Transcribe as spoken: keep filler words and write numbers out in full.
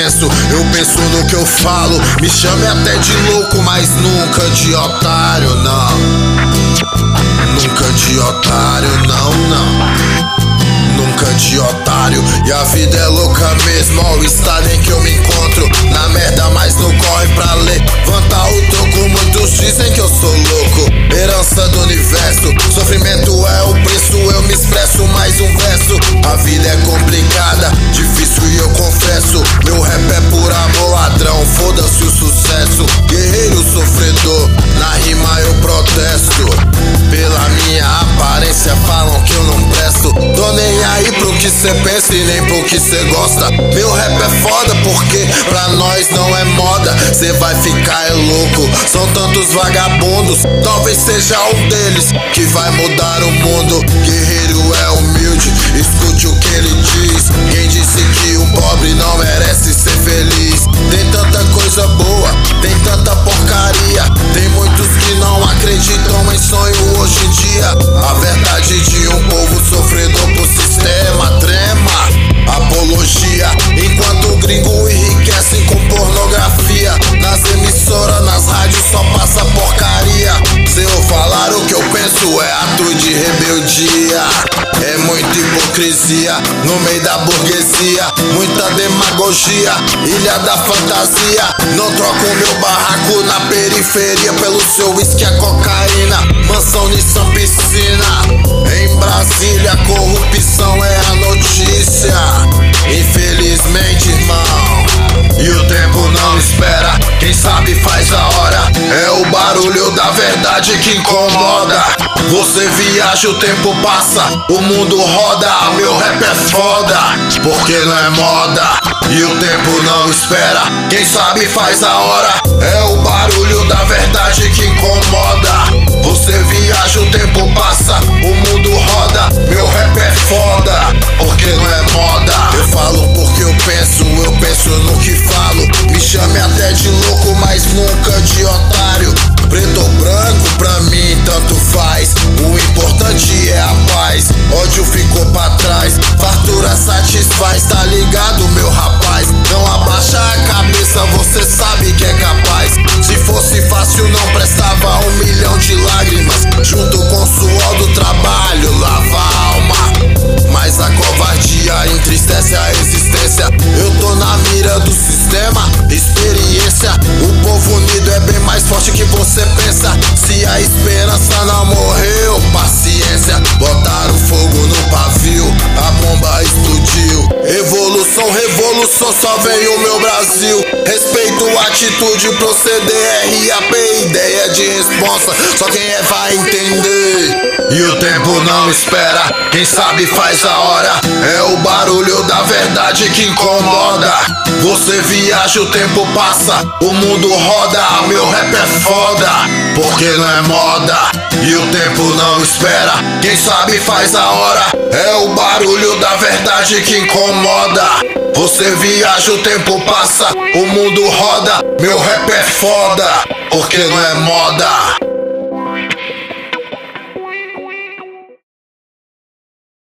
penso, eu penso no que eu falo. Me chame até de louco, mas nunca de otário, não. Nunca de otário, não, não. Nunca de otário. E a vida é louca mesmo, ó, o estado em que eu me encontro. Na merda, mas não corre pra levantar o troco. Muitos dizem que eu sou louco, herança do universo. Sofrimento é o preço, eu me expresso mais um verso. A vida é complicada, difícil e eu confesso. Meu rap é por amor, ladrão, foda-se o sucesso. Guerreiro sofredor, na rima eu protesto. Pela minha aparência falam que eu não presto. Tô nem aí pro que cê pensa e nem pro que cê gosta. Meu rap é foda porque pra nós não é moda. Cê vai ficar é louco, são tantos vagabundos. Talvez seja um deles que vai mudar o mundo. Guerreiro é humilde, escute o que ele diz. Quem disse que o pobre não merece ser feliz? Tem tanta coisa boa, tem tanta porcaria. Tem muitos que não acreditam em sonho hoje em dia. A verdade de um povo sofredor por sistema trema, apologia. Enquanto o gringo enriquece com pornografia. Nas emissoras, nas rádios só passa porcaria. Se eu falar o que eu penso é ato de rebeldia. É muita hipocrisia no meio da burguesia. Muita demagogia, ilha da fantasia. Não troco meu barraco na periferia pelo seu uísque, a cocaína. Mansão Nissan piscina. Em Brasília corrupção é a notícia. Infelizmente, irmão, e o tempo não espera, quem sabe faz a hora. É o barulho da verdade que incomoda. Você viaja, o tempo passa, o mundo roda. Meu rap é foda, porque não é moda. E o tempo não espera, quem sabe faz a hora. É o barulho da verdade que incomoda. Você viaja, o tempo passa, o mundo roda. Meu rap é foda, porque não é moda. Eu falo porque eu penso, eu penso no que falo. Me chame até de louco, mas nunca de otário. Preto ou branco, pra mim tanto faz. O importante é a paz. Ódio ficou pra trás, fartura satisfaz. Tá ligado, meu rapaz? Não abaixa a cabeça, você sabe que é capaz. Se fosse fácil não prestava um milhão de lágrimas. Junto com o suor do trabalho, lava a alma. Mas a covardia entristece a existência. Eu tô na mira do sistema, experiência. O povo unido é bem mais forte que você pensa. Se a esperança não morreu, paciência. Botaram fogo no pavio, a bomba explodiu. Evolução, revolução, só vem o meu Brasil. Respeito, atitude, proceder, R A P, ideia de responsa. Só quem é vai entender. E o tempo não espera, quem sabe faz a hora. É o barulho da verdade que incomoda. Você viaja, o tempo passa, o mundo roda. Meu rap é foda, porque não é moda. E o tempo não espera, quem sabe faz a hora. É o barulho da verdade que incomoda. Você viaja, o tempo passa, o mundo roda. Meu rap é foda, porque não é moda.